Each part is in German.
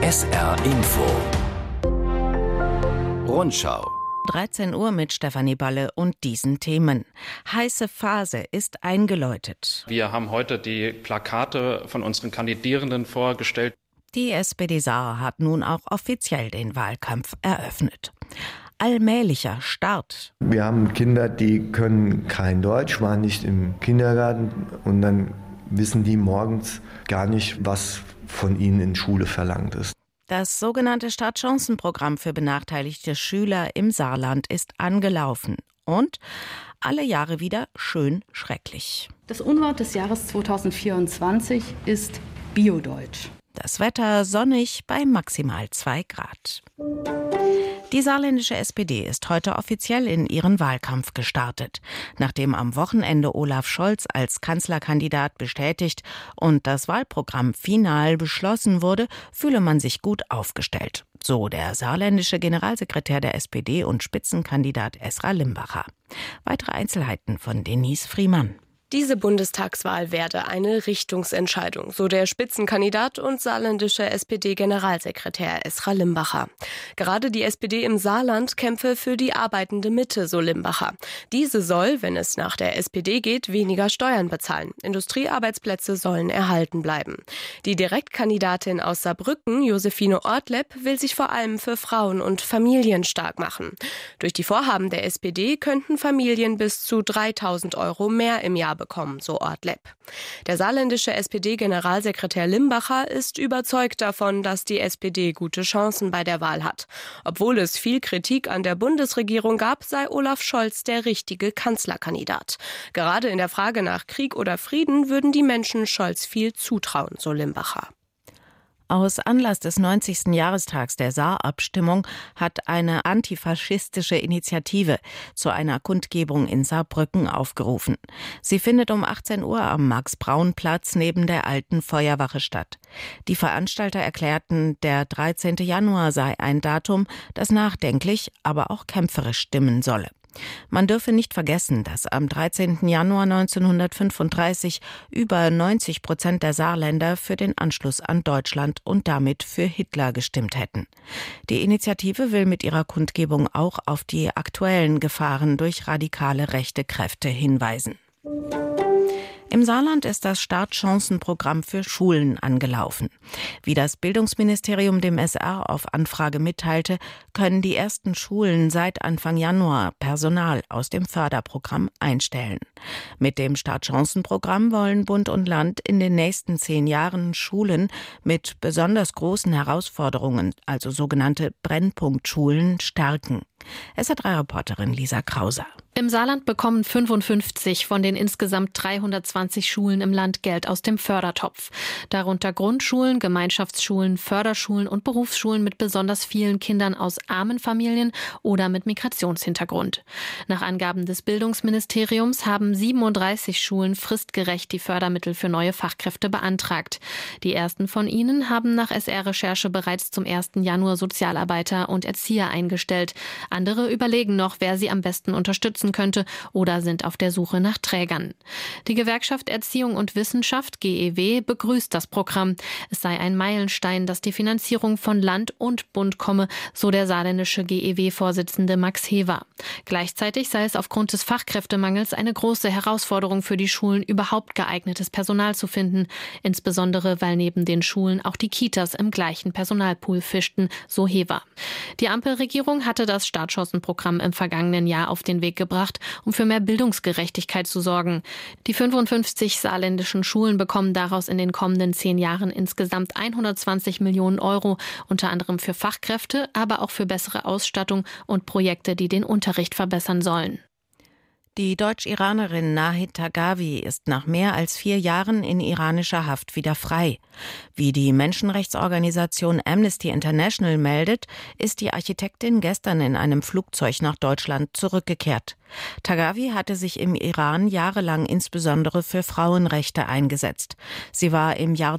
SR Info Rundschau 13 Uhr mit Stefanie Balle und diesen Themen. Heiße Phase ist eingeläutet. Wir haben heute die Plakate von unseren Kandidierenden vorgestellt. Die SPD Saar hat nun auch offiziell den Wahlkampf eröffnet. Allmählicher Start. Wir haben Kinder, die können kein Deutsch, waren nicht im Kindergarten und dann wissen die morgens gar nicht, was von ihnen in Schule verlangt ist. Das sogenannte Startchancenprogramm für benachteiligte Schüler im Saarland ist angelaufen. Und alle Jahre wieder schön schrecklich. Das Unwort des Jahres 2024 ist Biodeutsch. Das Wetter sonnig bei maximal 2 Grad. Die saarländische SPD ist heute offiziell in ihren Wahlkampf gestartet. Nachdem am Wochenende Olaf Scholz als Kanzlerkandidat bestätigt und das Wahlprogramm final beschlossen wurde, fühle man sich gut aufgestellt. So der saarländische Generalsekretär der SPD und Spitzenkandidat Esra Limbacher. Weitere Einzelheiten von Denise Friemann. Diese Bundestagswahl werde eine Richtungsentscheidung, so der Spitzenkandidat und saarländische SPD-Generalsekretär Esra Limbacher. Gerade die SPD im Saarland kämpfe für die arbeitende Mitte, so Limbacher. Diese soll, wenn es nach der SPD geht, weniger Steuern bezahlen. Industriearbeitsplätze sollen erhalten bleiben. Die Direktkandidatin aus Saarbrücken, Josephine Ortleb, will sich vor allem für Frauen und Familien stark machen. Durch die Vorhaben der SPD könnten Familien bis zu 3.000 € mehr im Jahr bekommen, so Ortleb. Der saarländische SPD-Generalsekretär Limbacher ist überzeugt davon, dass die SPD gute Chancen bei der Wahl hat. Obwohl es viel Kritik an der Bundesregierung gab, sei Olaf Scholz der richtige Kanzlerkandidat. Gerade in der Frage nach Krieg oder Frieden würden die Menschen Scholz viel zutrauen, so Limbacher. Aus Anlass des 90. Jahrestags der Saarabstimmung hat eine antifaschistische Initiative zu einer Kundgebung in Saarbrücken aufgerufen. Sie findet um 18 Uhr am Max-Braun-Platz neben der alten Feuerwache statt. Die Veranstalter erklärten, der 13. Januar sei ein Datum, das nachdenklich, aber auch kämpferisch stimmen solle. Man dürfe nicht vergessen, dass am 13. Januar 1935 über 90% der Saarländer für den Anschluss an Deutschland und damit für Hitler gestimmt hätten. Die Initiative will mit ihrer Kundgebung auch auf die aktuellen Gefahren durch radikale rechte Kräfte hinweisen. Im Saarland ist das Startchancenprogramm für Schulen angelaufen. Wie das Bildungsministerium dem SR auf Anfrage mitteilte, können die ersten Schulen seit Anfang Januar Personal aus dem Förderprogramm einstellen. Mit dem Startchancenprogramm wollen Bund und Land in den nächsten 10 Jahren Schulen mit besonders großen Herausforderungen, also sogenannte Brennpunktschulen, stärken. SR3-Reporterin Lisa Krauser. Im Saarland bekommen 55 von den insgesamt 320 Schulen im Land Geld aus dem Fördertopf. Darunter Grundschulen, Gemeinschaftsschulen, Förderschulen und Berufsschulen mit besonders vielen Kindern aus armen Familien oder mit Migrationshintergrund. Nach Angaben des Bildungsministeriums haben 37 Schulen fristgerecht die Fördermittel für neue Fachkräfte beantragt. Die ersten von ihnen haben nach SR-Recherche bereits zum 1. Januar Sozialarbeiter und Erzieher eingestellt. Andere überlegen noch, wer sie am besten unterstützen könnte oder sind auf der Suche nach Trägern. Die Gewerkschaft Erziehung und Wissenschaft, GEW, begrüßt das Programm. Es sei ein Meilenstein, dass die Finanzierung von Land und Bund komme, so der saarländische GEW-Vorsitzende Max Hever. Gleichzeitig sei es aufgrund des Fachkräftemangels eine große Herausforderung für die Schulen, überhaupt geeignetes Personal zu finden. Insbesondere, weil neben den Schulen auch die Kitas im gleichen Personalpool fischten, so Hever. Die Ampelregierung hatte das Startchancenprogramm im vergangenen Jahr auf den Weg gebracht, um für mehr Bildungsgerechtigkeit zu sorgen. Die 55 saarländischen Schulen bekommen daraus in den kommenden 10 Jahren insgesamt 120 Millionen €, unter anderem für Fachkräfte, aber auch für bessere Ausstattung und Projekte, die den Unterricht verbessern sollen. Die Deutsch-Iranerin Nahid Tagawi ist nach mehr als 4 Jahren in iranischer Haft wieder frei. Wie die Menschenrechtsorganisation Amnesty International meldet, ist die Architektin gestern in einem Flugzeug nach Deutschland zurückgekehrt. Tagawi hatte sich im Iran jahrelang insbesondere für Frauenrechte eingesetzt. Sie war im Jahr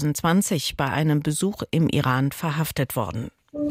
2020 bei einem Besuch im Iran verhaftet worden.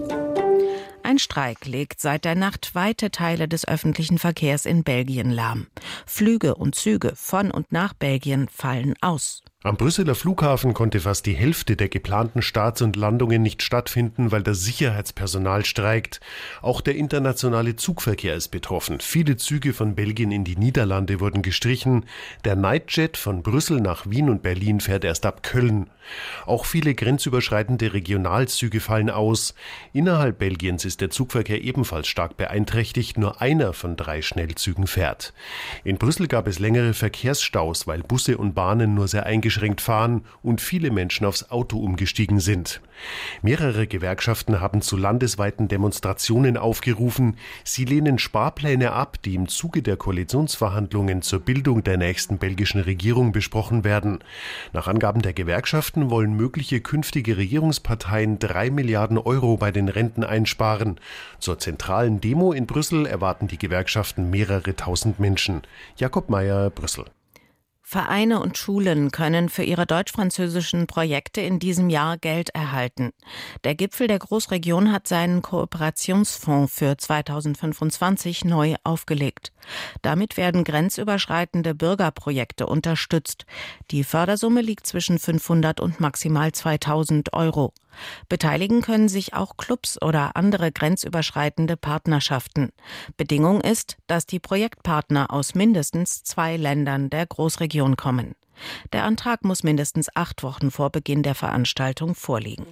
Ein Streik legt seit der Nacht weite Teile des öffentlichen Verkehrs in Belgien lahm. Flüge und Züge von und nach Belgien fallen aus. Am Brüsseler Flughafen konnte fast die Hälfte der geplanten Starts und Landungen nicht stattfinden, weil das Sicherheitspersonal streikt. Auch der internationale Zugverkehr ist betroffen. Viele Züge von Belgien in die Niederlande wurden gestrichen. Der Nightjet von Brüssel nach Wien und Berlin fährt erst ab Köln. Auch viele grenzüberschreitende Regionalzüge fallen aus. Innerhalb Belgiens ist der Zugverkehr ebenfalls stark beeinträchtigt. Nur einer von 3 Schnellzügen fährt. In Brüssel gab es längere Verkehrsstaus, weil Busse und Bahnen nur sehr eingeschränkt fahren und viele Menschen aufs Auto umgestiegen sind. Mehrere Gewerkschaften haben zu landesweiten Demonstrationen aufgerufen. Sie lehnen Sparpläne ab, die im Zuge der Koalitionsverhandlungen zur Bildung der nächsten belgischen Regierung besprochen werden. Nach Angaben der Gewerkschaften wollen mögliche künftige Regierungsparteien 3 Milliarden Euro bei den Renten einsparen. Zur zentralen Demo in Brüssel erwarten die Gewerkschaften mehrere tausend Menschen. Jakob Mayer, Brüssel. Vereine und Schulen können für ihre deutsch-französischen Projekte in diesem Jahr Geld erhalten. Der Gipfel der Großregion hat seinen Kooperationsfonds für 2025 neu aufgelegt. Damit werden grenzüberschreitende Bürgerprojekte unterstützt. Die Fördersumme liegt zwischen 500 und maximal 2.000 Euro. Beteiligen können sich auch Clubs oder andere grenzüberschreitende Partnerschaften. Bedingung ist, dass die Projektpartner aus mindestens 2 Ländern der Großregion kommen. Der Antrag muss mindestens 8 Wochen vor Beginn der Veranstaltung vorliegen.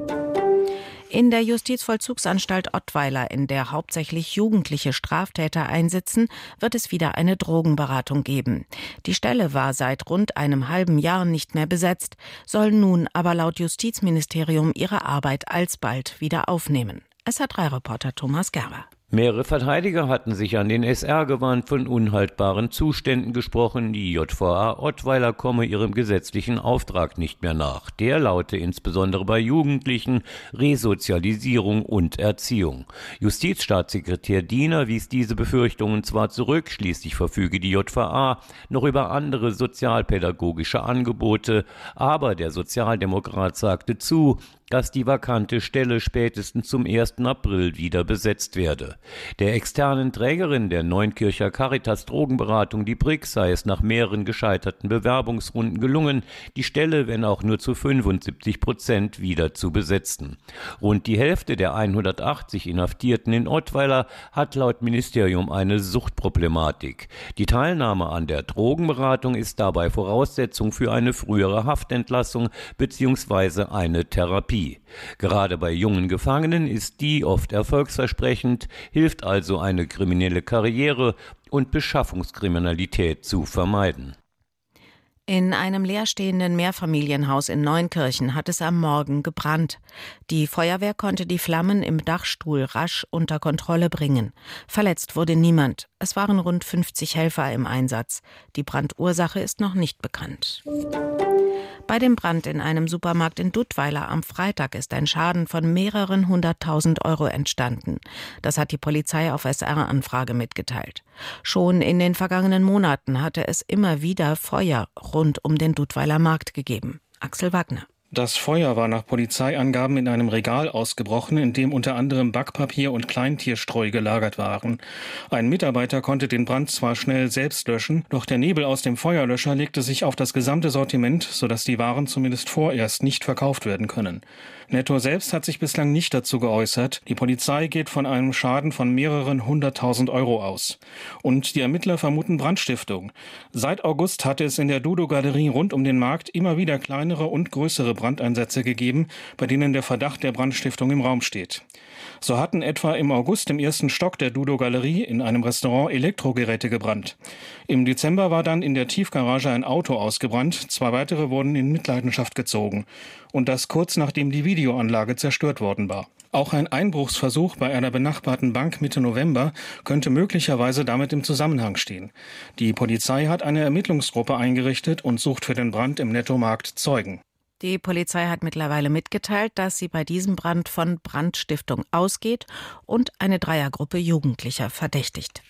In der Justizvollzugsanstalt Ottweiler, in der hauptsächlich jugendliche Straftäter einsitzen, wird es wieder eine Drogenberatung geben. Die Stelle war seit rund einem halben Jahr nicht mehr besetzt, soll nun aber laut Justizministerium ihre Arbeit alsbald wieder aufnehmen. SR3-Reporter Thomas Gerber. Mehrere Verteidiger hatten sich an den SR gewandt, von unhaltbaren Zuständen gesprochen. Die JVA Ottweiler komme ihrem gesetzlichen Auftrag nicht mehr nach. Der laute insbesondere bei Jugendlichen Resozialisierung und Erziehung. Justizstaatssekretär Diener wies diese Befürchtungen zwar zurück, schließlich verfüge die JVA noch über andere sozialpädagogische Angebote, aber der Sozialdemokrat sagte zu, dass die vakante Stelle spätestens zum 1. April wieder besetzt werde. Der externen Trägerin der Neunkircher Caritas Drogenberatung, die BRIX, sei es nach mehreren gescheiterten Bewerbungsrunden gelungen, die Stelle, wenn auch nur zu 75% wieder zu besetzen. Rund die Hälfte der 180 Inhaftierten in Ottweiler hat laut Ministerium eine Suchtproblematik. Die Teilnahme an der Drogenberatung ist dabei Voraussetzung für eine frühere Haftentlassung bzw. eine Therapie. Gerade bei jungen Gefangenen ist die oft erfolgsversprechend, hilft also eine kriminelle Karriere und Beschaffungskriminalität zu vermeiden. In einem leerstehenden Mehrfamilienhaus in Neunkirchen hat es am Morgen gebrannt. Die Feuerwehr konnte die Flammen im Dachstuhl rasch unter Kontrolle bringen. Verletzt wurde niemand. Es waren rund 50 Helfer im Einsatz. Die Brandursache ist noch nicht bekannt. Bei dem Brand in einem Supermarkt in Duttweiler am Freitag ist ein Schaden von mehreren 100.000 Euro entstanden. Das hat die Polizei auf SR-Anfrage mitgeteilt. Schon in den vergangenen Monaten hatte es immer wieder Feuer rund um den Duttweiler Markt gegeben. Axel Wagner. Das Feuer war nach Polizeiangaben in einem Regal ausgebrochen, in dem unter anderem Backpapier und Kleintierstreu gelagert waren. Ein Mitarbeiter konnte den Brand zwar schnell selbst löschen, doch der Nebel aus dem Feuerlöscher legte sich auf das gesamte Sortiment, sodass die Waren zumindest vorerst nicht verkauft werden können. Netto selbst hat sich bislang nicht dazu geäußert. Die Polizei geht von einem Schaden von mehreren 100.000 Euro aus. Und die Ermittler vermuten Brandstiftung. Seit August hatte es in der Dudo-Galerie rund um den Markt immer wieder kleinere und größere Brandeinsätze gegeben, bei denen der Verdacht der Brandstiftung im Raum steht. So hatten etwa im August im 1. Stock der Dudo-Galerie in einem Restaurant Elektrogeräte gebrannt. Im Dezember war dann in der Tiefgarage ein Auto ausgebrannt, 2 weitere wurden in Mitleidenschaft gezogen. Und das kurz nachdem die Videoanlage zerstört worden war. Auch ein Einbruchsversuch bei einer benachbarten Bank Mitte November könnte möglicherweise damit im Zusammenhang stehen. Die Polizei hat eine Ermittlungsgruppe eingerichtet und sucht für den Brand im Nettomarkt Zeugen. Die Polizei hat mittlerweile mitgeteilt, dass sie bei diesem Brand von Brandstiftung ausgeht und eine Dreiergruppe Jugendlicher verdächtigt.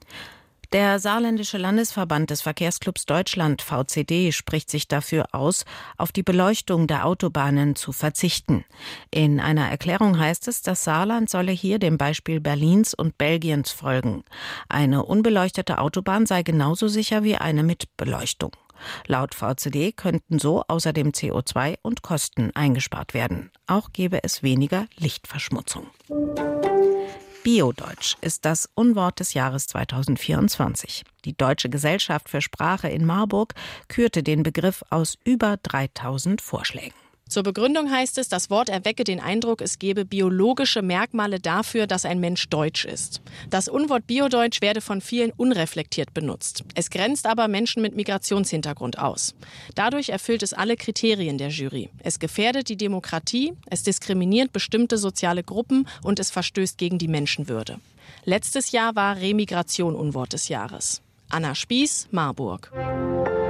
Der Saarländische Landesverband des Verkehrsclubs Deutschland, VCD, spricht sich dafür aus, auf die Beleuchtung der Autobahnen zu verzichten. In einer Erklärung heißt es, das Saarland solle hier dem Beispiel Berlins und Belgiens folgen. Eine unbeleuchtete Autobahn sei genauso sicher wie eine mit Beleuchtung. Laut VCD könnten so außerdem CO2 und Kosten eingespart werden. Auch gäbe es weniger Lichtverschmutzung. Biodeutsch ist das Unwort des Jahres 2024. Die Deutsche Gesellschaft für Sprache in Marburg kürte den Begriff aus über 3000 Vorschlägen. Zur Begründung heißt es, das Wort erwecke den Eindruck, es gebe biologische Merkmale dafür, dass ein Mensch deutsch ist. Das Unwort Biodeutsch werde von vielen unreflektiert benutzt. Es grenzt aber Menschen mit Migrationshintergrund aus. Dadurch erfüllt es alle Kriterien der Jury. Es gefährdet die Demokratie, es diskriminiert bestimmte soziale Gruppen und es verstößt gegen die Menschenwürde. Letztes Jahr war Remigration Unwort des Jahres. Anna Spieß, Marburg.